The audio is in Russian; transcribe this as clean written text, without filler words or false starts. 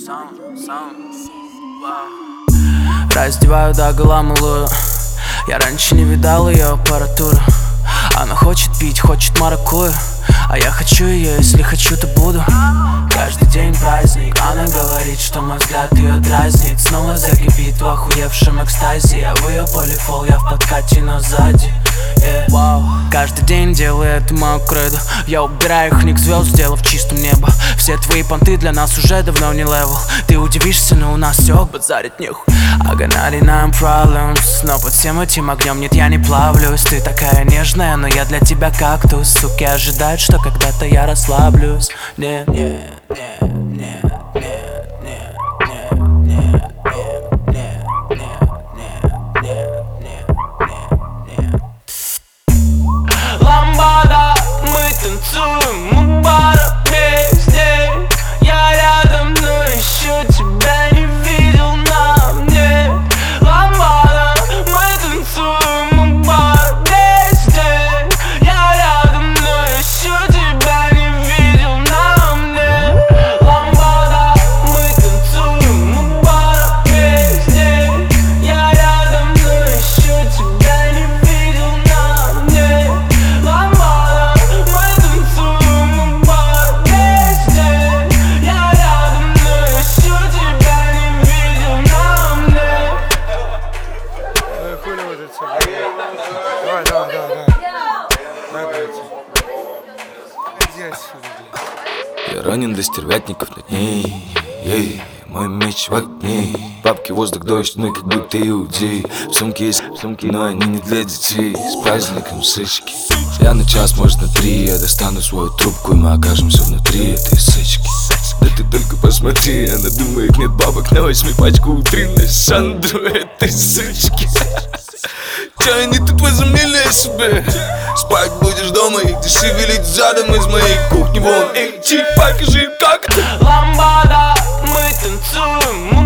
Раздеваю догола малую. Я раньше не видал ее аппаратуру. Она хочет пить, хочет маракую, а я хочу ее, если хочу, то буду. Каждый день праздник. Она говорит, что мой взгляд ее дразнит. Снова закипит в охуевшем экстазе. Я в ее полифол, я в подкате, но сзади. Каждый день делаю это мою кредо. Я убираю их ник звезд, сделав чистым небо. Все твои понты для нас уже давно не левел. Ты удивишься, но у нас все базарит нехуй. I got 99 problems, но под всем этим огнем нет, я не плавлюсь. Ты такая нежная, но я для тебя кактус. Суки ожидают, что когда-то я расслаблюсь. Нет, нет, нет, нет, нет, нет, нет, нет, нет, нет, нет, нет. Ламбада, мы танцуем, мы пара вместе. Я рядом, но еще тебя не видел на мне. Ламбада, мы танцуем, мы пара вместе. Я рядом, но еще тебя не видел на мне. Ламбада, мы танцуем, мы пара вместе. Я рядом, но еще тебя не видел на мне. Ламбада, мы танцуем, мы пара вместе. Я рядом, но еще тебя не видел на мне. Хули вот это все. Давай. Дай пойти. Иди отсюда, блядь. Я ранен до стервятников над ней. Ей, мой меч в огне. Бабки, воздух, дождь, мы как будто иудеи. В сумке есть сумки, но они не для детей. С праздником сычки. Я на час, может на 3. Я достану свою трубку, и мы окажемся внутри этой сычки. Да ты только посмотри, она думает, нет бабок. На 8 пачку утренней Сандру этой сычки. Че они тут возомнили о себе? Спать будешь дома, иди шевелить задом из моей кухни вон. Эй, чик, покажи, как ты. Ламбада, мы танцуем.